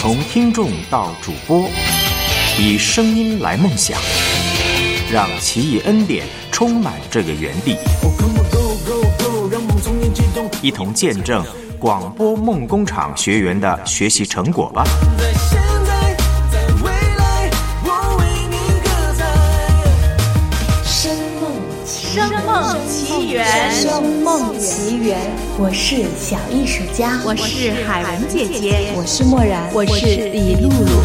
从听众到主播，以声音来梦想，让奇异恩典充满这个园地，一同见证广播梦工厂学员的学习成果吧。 声梦奇缘， 声梦奇缘，我是小艺术家， 我是海文姐姐， 我是默然， 我是李露露。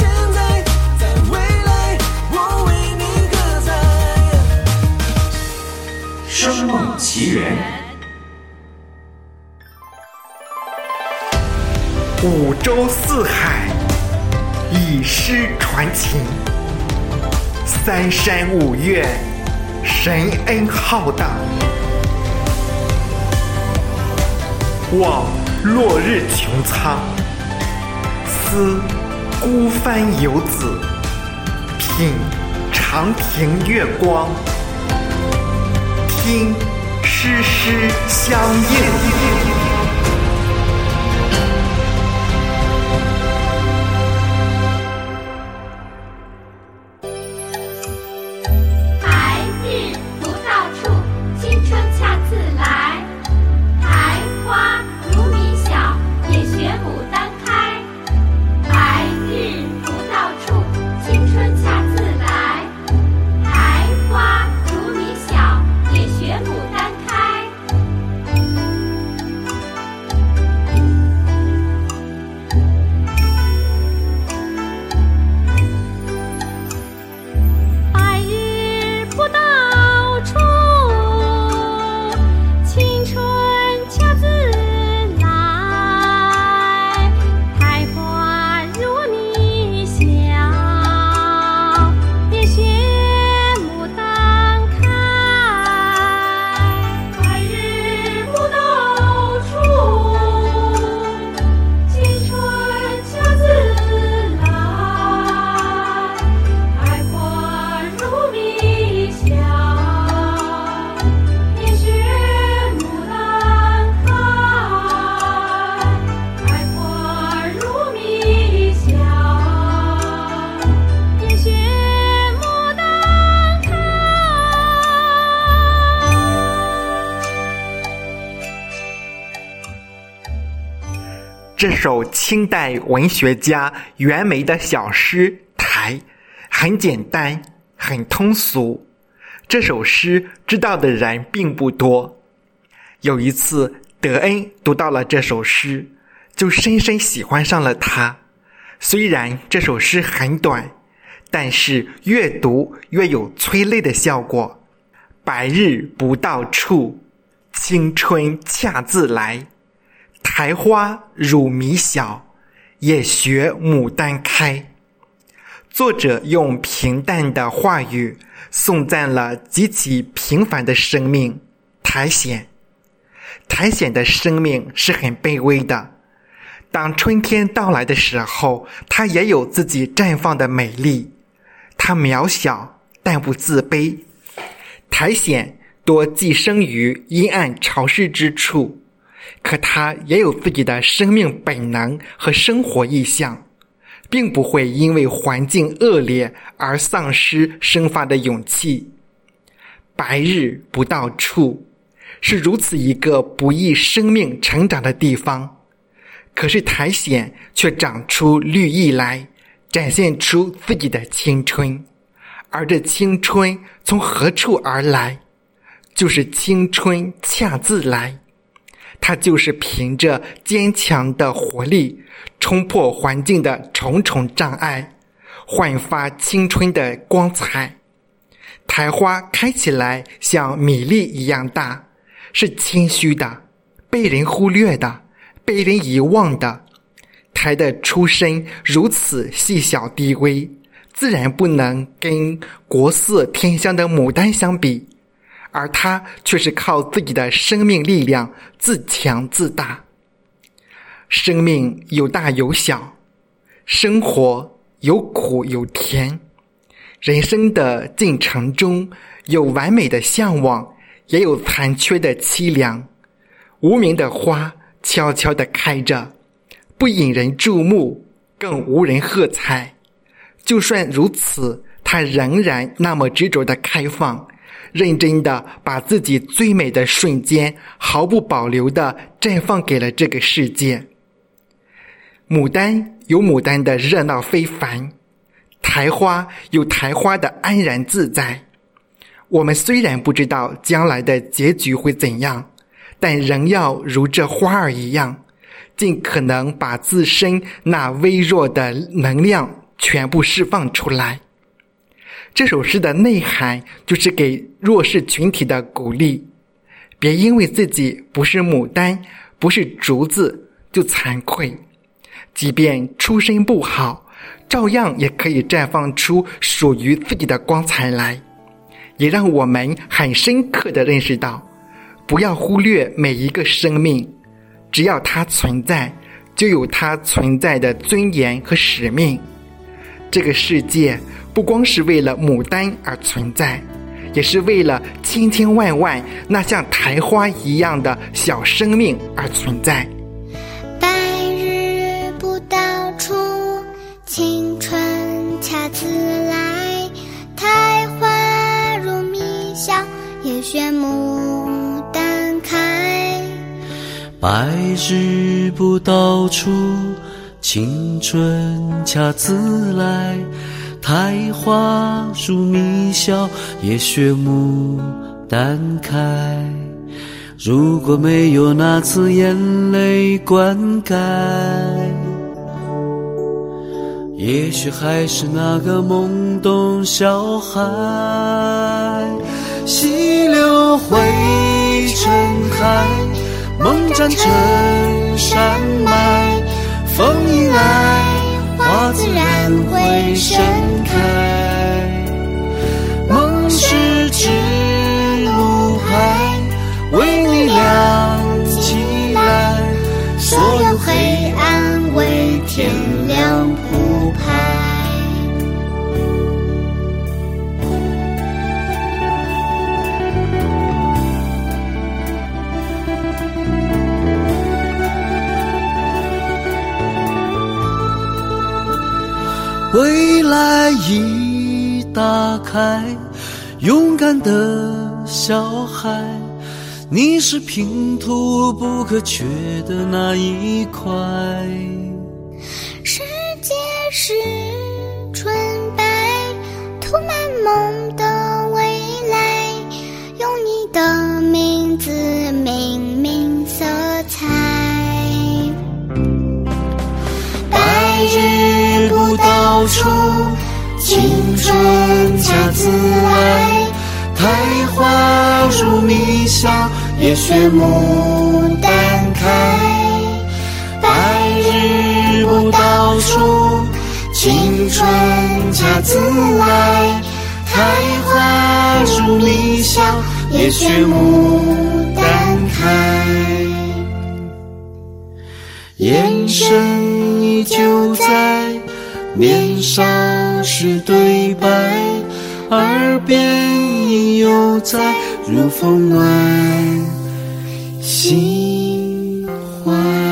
声梦奇缘， 五洲四海，以诗传情，三山五岳，神恩浩荡。望落日穹苍，思孤帆游子，品长亭月光，听诗诗相应。这首清代文学家袁枚的小诗《台》很简单，很通俗。这首诗知道的人并不多。有一次，德恩读到了这首诗，就深深喜欢上了它。虽然这首诗很短，但是越读越有催泪的效果。白日不到处，青春恰自来。苔花如米小，也学牡丹开。作者用平淡的话语颂赞了极其平凡的生命苔藓。苔藓的生命是很卑微的，当春天到来的时候，它也有自己绽放的美丽。它渺小但不自卑。苔藓多寄生于阴暗潮湿之处，可它也有自己的生命本能和生活意向，并不会因为环境恶劣而丧失生发的勇气。白日不到处，是如此一个不易生命成长的地方，可是苔藓却长出绿意来，展现出自己的青春。而这青春从何处而来？就是青春恰自来。它就是凭着坚强的活力，冲破环境的重重障碍，焕发青春的光彩。苔花开起来像米粒一样大，是谦虚的，被人忽略的，被人遗忘的。苔的出身如此细小低微，自然不能跟国色天香的牡丹相比，而他却是靠自己的生命力量自强自大。生命有大有小，生活有苦有甜，人生的进程中有完美的向往，也有残缺的凄凉。无名的花悄悄地开着，不引人注目， 更无人喝彩。就算如此，他仍然那么执着地开放，认真地把自己最美的瞬间毫不保留地绽放给了这个世界。牡丹有牡丹的热闹非凡，苔花有苔花的安然自在。我们虽然不知道将来的结局会怎样，但仍要如这花儿一样，尽可能把自身那微弱的能量全部释放出来。这首诗的内涵就是给弱势群体的鼓励，别因为自己不是牡丹，不是竹子就惭愧，即便出身不好，照样也可以绽放出属于自己的光彩来。也让我们很深刻地认识到，不要忽略每一个生命，只要它存在，就有它存在的尊严和使命。这个世界不光是为了牡丹而存在，也是为了千千万万那像苔花一样的小生命而存在。 白日不到处，青春恰自来，苔花如迷香，也学牡丹开。 白日不到处，青春恰自来，苔花如迷香，也学牡丹开。如果没有那次眼泪灌溉，也许还是那个懵懂小孩。溪流汇成海，梦占成山脉，风一来，花自然会盛开。梦是指路牌，为你亮起来，所有黑暗为天亮铺排。未来已打开，勇敢的小孩，你是拼图不可缺的那一块。 世界是纯白，涂满梦的未来，用你的名字明明色彩。白日不到处，青春恰自来，苔花如迷香，也学牡丹开。白日不到处，青春恰自来，苔花如迷香，也学牡丹开。眼神依旧在，年少时对白，耳边应犹在，如风暖心怀。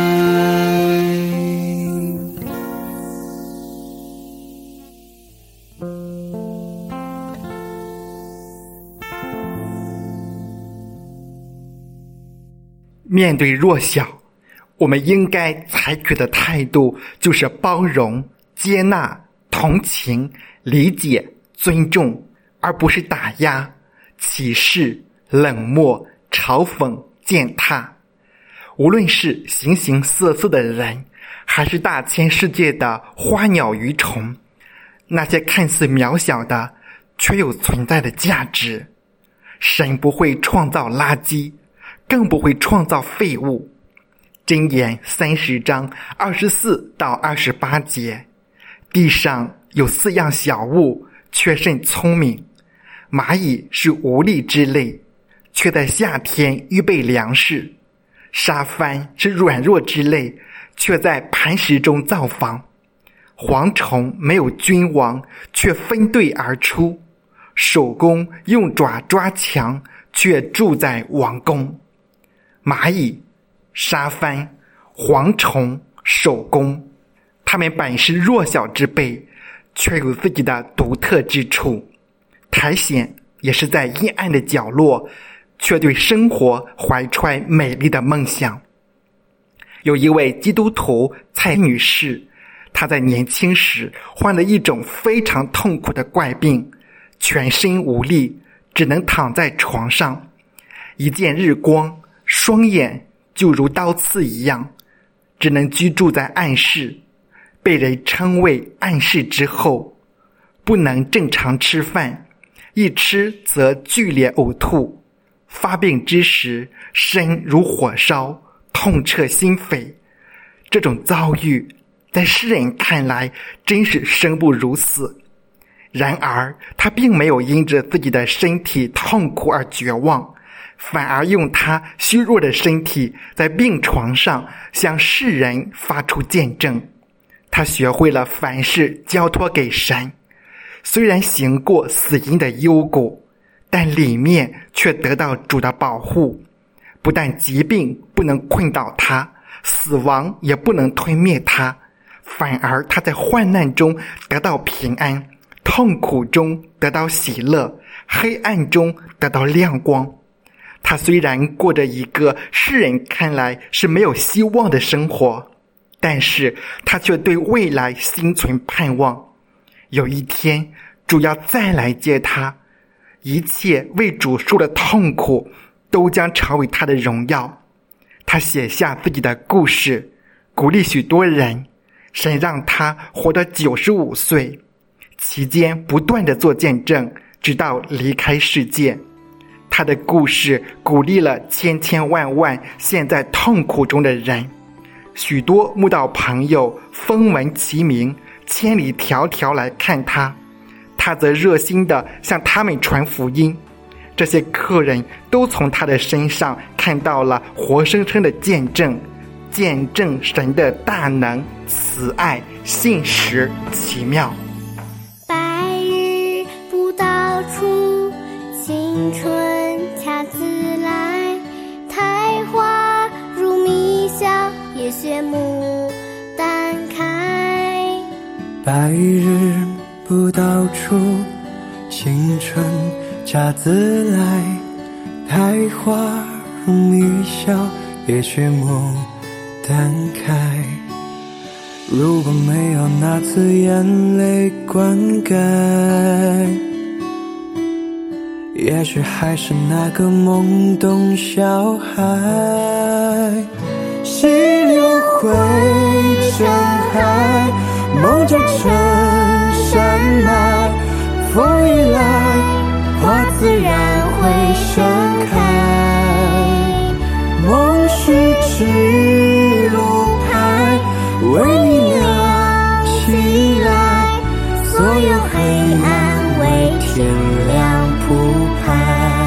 面对弱小，我们应该采取的态度就是包容、接纳、同情、理解、尊重，而不是打压、歧视、冷漠、嘲讽、践踏。无论是形形色色的人，还是大千世界的花鸟鱼虫，那些看似渺小的，却有存在的价值。神不会创造垃圾，更不会创造废物。箴言30章24到28节，地上有4样小物，却甚聪明。蚂蚁是无力之类，却在夏天预备粮食；沙帆是软弱之类，却在磐石中造房；蝗虫没有君王，却分队而出；守宫用爪抓墙，却住在王宫。蚂蚁、沙帆、蝗虫、守宫，它他们本是弱小之辈，却有自己的独特之处。苔藓也是在阴暗的角落，却对生活怀揣美丽的梦想。有一位基督徒蔡女士，她在年轻时患了一种非常痛苦的怪病，全身无力，只能躺在床上，一见日光，双眼就如刀刺一样，只能居住在暗室，被人称为暗室之后，不能正常吃饭，一吃则剧烈呕吐，发病之时身如火烧，痛彻心扉。这种遭遇在世人看来真是生不如死，然而他并没有因着自己的身体痛苦而绝望，反而用他虚弱的身体在病床上向世人发出见证。他学会了凡事交托给神，虽然行过死荫的幽谷，但里面却得到主的保护。不但疾病不能困倒他，死亡也不能吞灭他，反而他在患难中得到平安，痛苦中得到喜乐，黑暗中得到亮光。他虽然过着一个世人看来是没有希望的生活，但是他却对未来心存盼望。有一天主要再来接他，一切为主受的痛苦都将成为他的荣耀。他写下自己的故事，鼓励许多人。神让他活到95岁，期间不断地做见证，直到离开世界。他的故事鼓励了千千万万陷在痛苦中的人，许多慕道朋友风闻其名，千里迢迢来看他，他则热心地向他们传福音。这些客人都从他的身上看到了活生生的见证，见证神的大能、慈爱、信实、奇妙。 白日不到处，青春恰自来。苔花如迷香，也学牡丹开。 白日不到处，青春恰自来。苔花如迷香，也学牡丹开。如果没有那次眼泪灌溉，也许还是那个懵懂小孩。溪流汇成海，梦着成山脉。风一来，花自然会盛开。梦是指路牌，为你亮起来，所有黑暗为天亮铺排。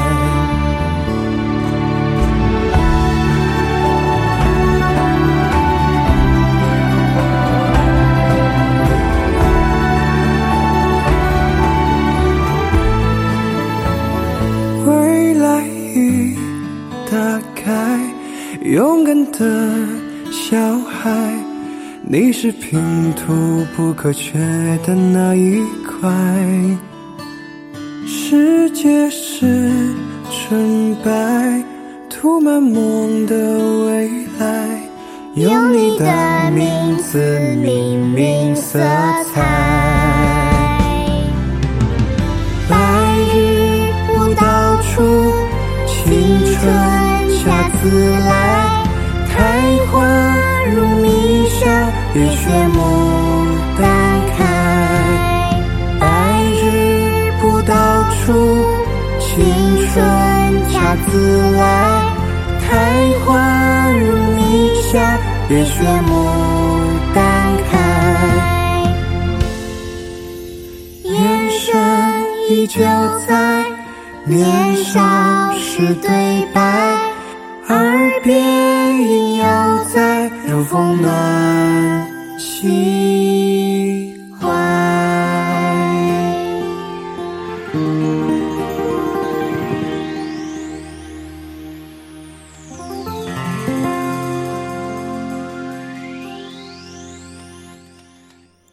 未来已打开，勇敢的小孩，你是拼图不可缺的那一块。世界是纯白，涂满梦的未来，用你的名字命名色彩。白日不到处，青春恰自来。苔花如迷香，也学牡丹开。白日不到处，青春恰自来。苔花如迷香，也学牡丹开。眼神依旧在，年少时对白，耳边萦绕在，如风暖心怀。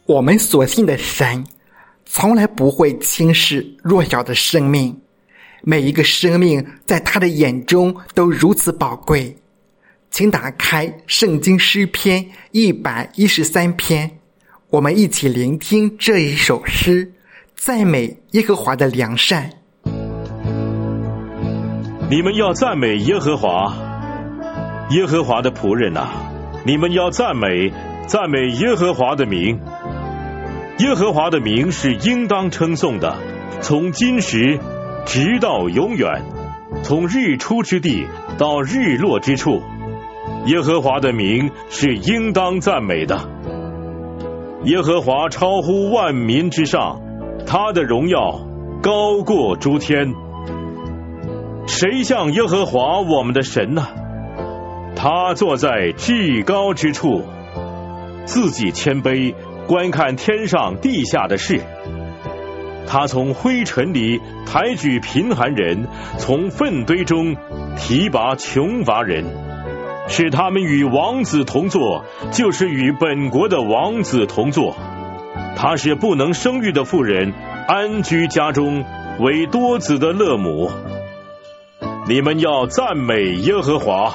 我们所信的神从来不会轻视弱小的生命，每一个生命在他的眼中都如此宝贵。请打开圣经诗篇113篇，我们一起聆听这一首诗，赞美耶和华的良善。 你们要赞美耶和华，耶和华的仆人啊，你们要赞美耶和华的名。耶和华的名是应当称颂的，从今时直到永远，从日出之地到日落之处，耶和华的名是应当赞美的。耶和华超乎万民之上，他的荣耀高过诸天。谁像耶和华我们的神呢？他坐在至高之处，自己谦卑，观看天上地下的事。他从灰尘里抬举贫寒人，从粪堆中提拔穷乏人，使他们与王子同坐，就是与本国的王子同坐。他使不能生育的妇人安居家中，为多子的乐母。你们要赞美耶和华。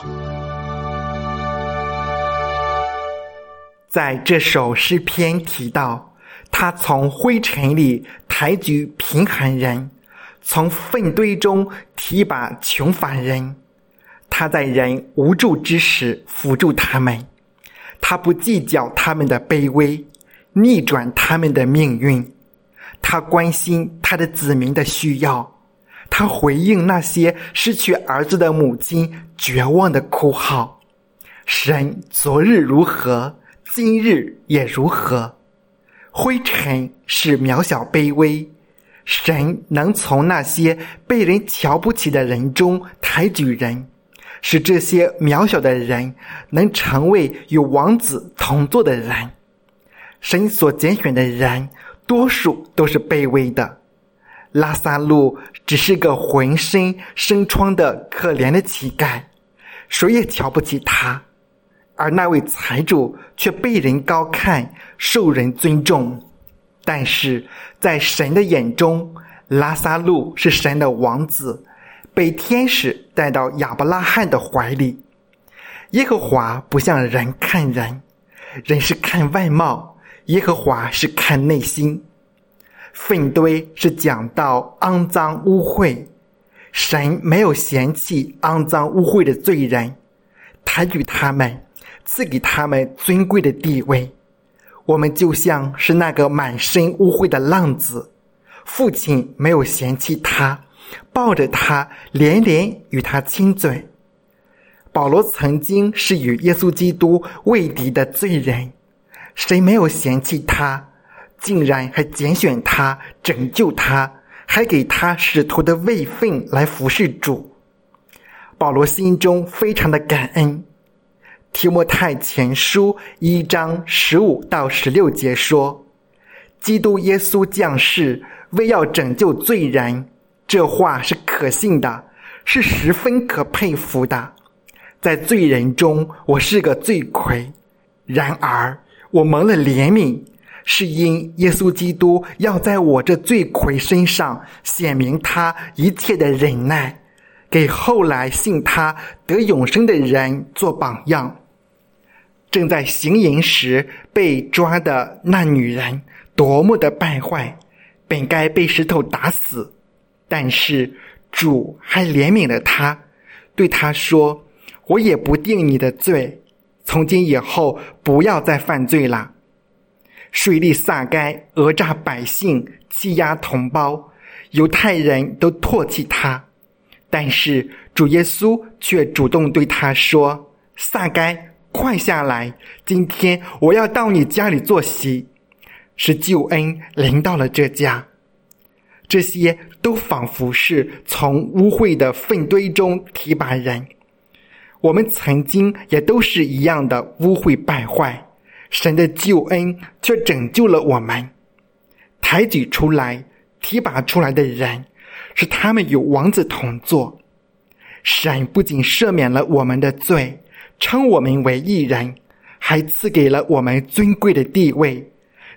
在这首诗篇提到，他从灰尘里抬举贫寒人，从粪堆中提拔穷乏人。他在人无助之时扶助他们，他不计较他们的卑微，逆转他们的命运。他关心他的子民的需要，他回应那些失去儿子的母亲绝望的哭号。神昨日如何，今日也如何。灰尘是渺小卑微，神能从那些被人瞧不起的人中抬举人，使这些渺小的人能成为与王子同坐的人。神所拣选的人多数都是卑微的，拉撒路只是个浑身生疮的可怜的乞丐，谁也瞧不起他。而那位财主却被人高看，受人尊重。但是在神的眼中，拉撒路是神的王子，被天使带到亚伯拉罕的怀里。耶和华不像人看人，人是看外貌，耶和华是看内心。粪堆是讲到肮脏污秽，神没有嫌弃肮脏污秽的罪人，抬举他们，赐给他们尊贵的地位。我们就像是那个满身污秽的浪子，父亲没有嫌弃他，抱着他连连与他亲嘴。保罗曾经是与耶稣基督为敌的罪人，谁没有嫌弃他，竟然还拣选他，拯救他，还给他使徒的位分来服侍主。保罗心中非常的感恩。提摩太前书1章15到16节说，基督耶稣降世，为要拯救罪人，这话是可信的，是十分可佩服的。在罪人中，我是个罪魁，然而我蒙了怜悯，是因耶稣基督要在我这罪魁身上显明他一切的忍耐，给后来信他得永生的人做榜样。正在行淫时被抓的那女人多么的败坏，本该被石头打死，但是主还怜悯了她，对她说，我也不定你的罪，从今以后不要再犯罪了。税吏撒该讹诈百姓，欺压同胞，犹太人都唾弃他，但是主耶稣却主动对他说，撒该，快下来，今天我要到你家里坐席。使救恩临到了这家。这些都仿佛是从污秽的粪堆中提拔人。我们曾经也都是一样的污秽败坏，神的救恩却拯救了我们。抬举出来提拔出来的人，是他们与王子同坐。神不仅赦免了我们的罪，称我们为义人，还赐给了我们尊贵的地位，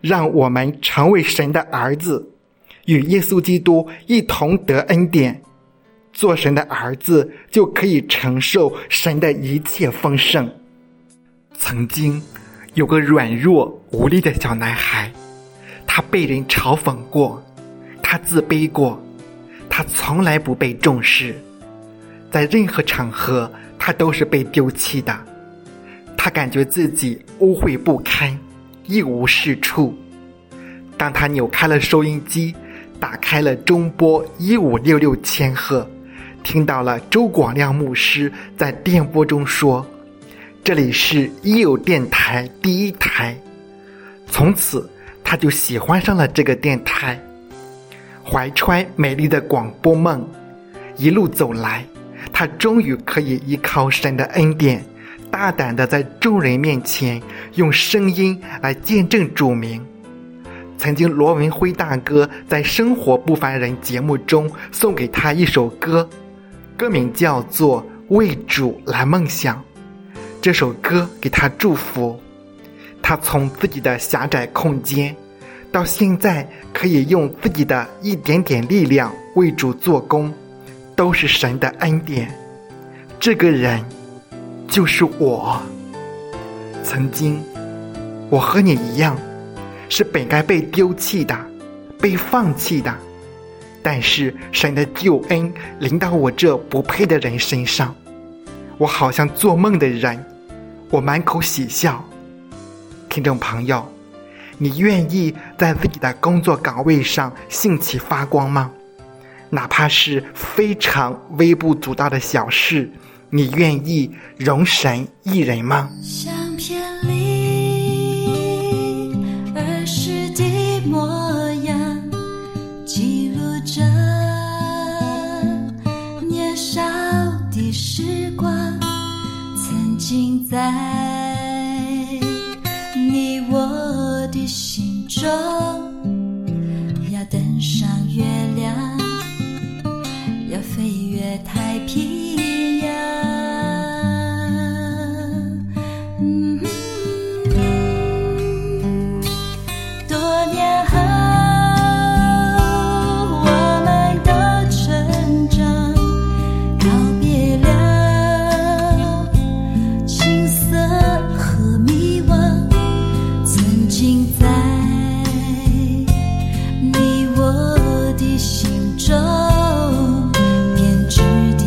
让我们成为神的儿子，与耶稣基督一同得恩典。做神的儿子就可以承受神的一切丰盛。曾经有个软弱无力的小男孩，他被人嘲讽过，他自卑过，他从来不被重视，在任何场合他都是被丢弃的。他感觉自己污秽不堪，一无是处。当他扭开了收音机，打开了中波1566千赫，听到了周广亮牧师在电波中说，这里是一友电台第1台。从此他就喜欢上了这个电台，怀揣美丽的广播梦，一路走来，他终于可以依靠神的恩典，大胆地在众人面前用声音来见证主名。曾经罗文辉大哥在生活不凡人节目中送给他一首歌，歌名叫做《为主来梦想》。这首歌给他祝福，他从自己的狭窄空间到现在可以用自己的一点点力量为主做工，都是神的恩典。这个人就是我。曾经我和你一样，是本该被丢弃的，被放弃的，但是神的救恩临到我这不配的人身上，我好像做梦的人，我满口喜笑。听众朋友，你愿意在自己的工作岗位上兴起发光吗？哪怕是非常微不足道的小事，你愿意容神一人吗？ 相片里儿时的模样，记录着年少的时光，曾经在你我的心中，要登上月亮，要飞越太平洋。多年后我们都成长，告别了青涩和迷惘，曾经在你我的心中编织的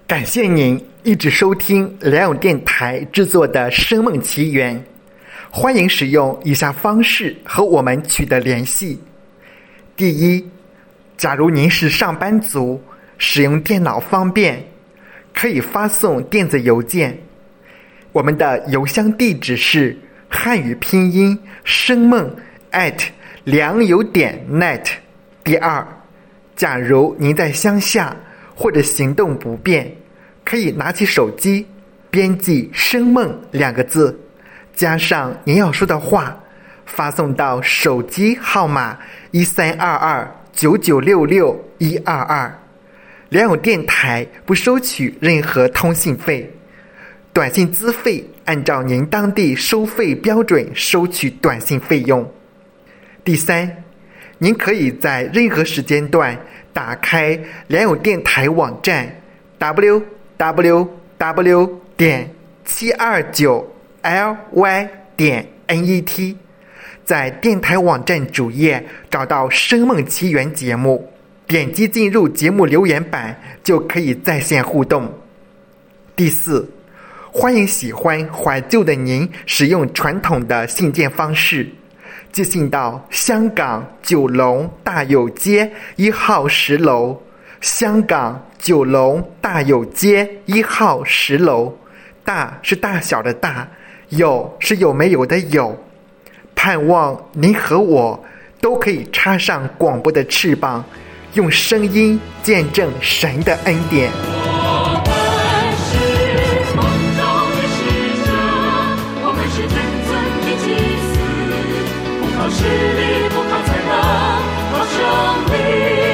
感谢您一直收听良友电台制作的《声梦奇缘》，欢迎使用以下方式和我们取得联系。第一，假如您是上班族，使用电脑方便，可以发送电子邮件。我们的邮箱地址是汉语拼音声梦良友.net。第二，假如您在乡下或者行动不便，可以拿起手机编辑声梦2个字，加上您要说的话，发送到手机号码132299662122。良友电台不收取任何通信费，短信资费按照您当地收费标准收取短信费用。第三，您可以在任何时间段打开良友电台网站 www.729ly.net， 在电台网站主页找到《声梦奇缘》节目，点击进入节目留言板就可以在线互动。第四，欢迎喜欢怀旧的您使用传统的信件方式，寄信到香港九龙大有街1号10楼，香港九龙大有街1号10楼，大是大小的大，有是有没有的有。盼望您和我都可以插上广播的翅膀，用声音见证神的恩典。 实力不靠才能，靠胜利。